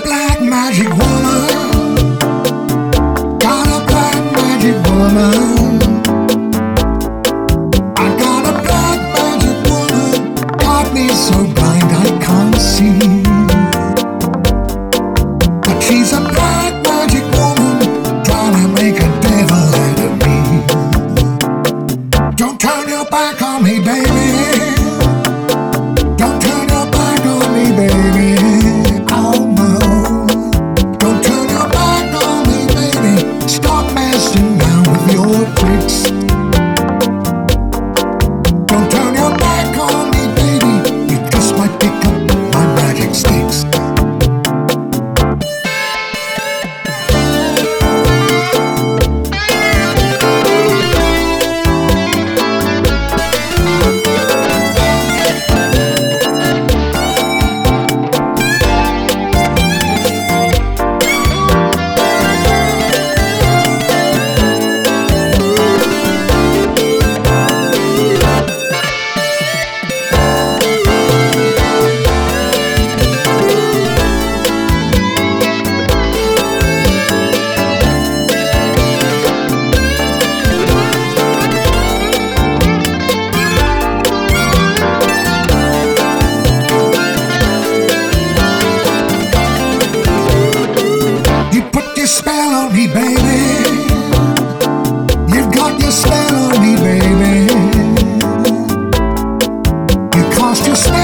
black magic woman. Got a black magic woman. I got a black magic woman. Got me so blind I can't see. But she's a black magic woman, trying to make a devil out of me. Don't turn your back on me, baby. Don't turn your back on me, baby. Oh no. Don't turn your back on me, baby. Stop messing around with your tricks. Don't turn your back on me, baby. You just might pick up my magic sticks. Spell on me, baby. You've got your spell on me, baby. You cast your spell